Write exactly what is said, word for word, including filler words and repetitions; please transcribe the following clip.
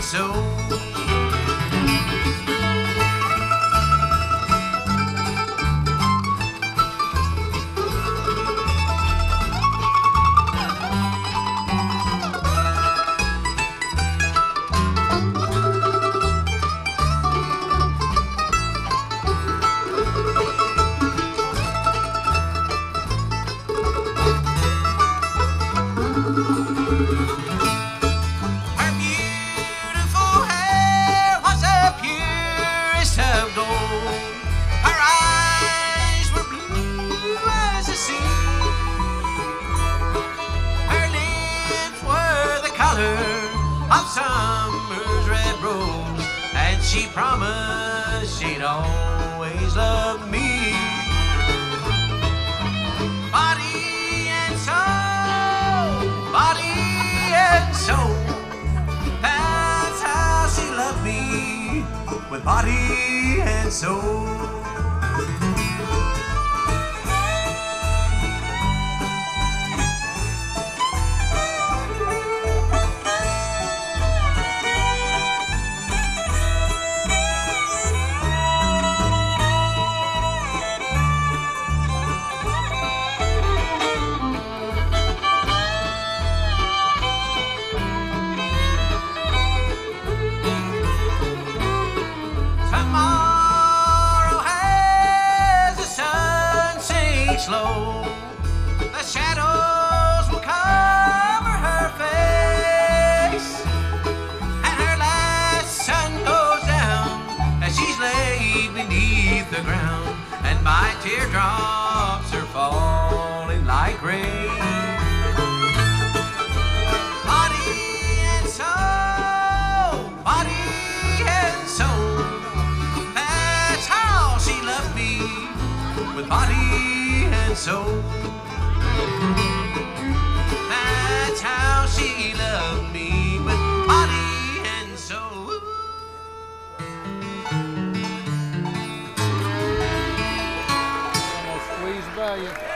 soul. Of summer's red rose, and she promised she'd always love me. Body and soul, body and soul, that's how she loved me, with body and soul. Slow, the shadows will cover her face, and her last sun goes down as she's laid beneath the ground, and my teardrops are falling like rain. Body and soul, body and soul, that's how she loved me, with body and soul. That's how she loved me, with body and soul. Almost squeezed by you.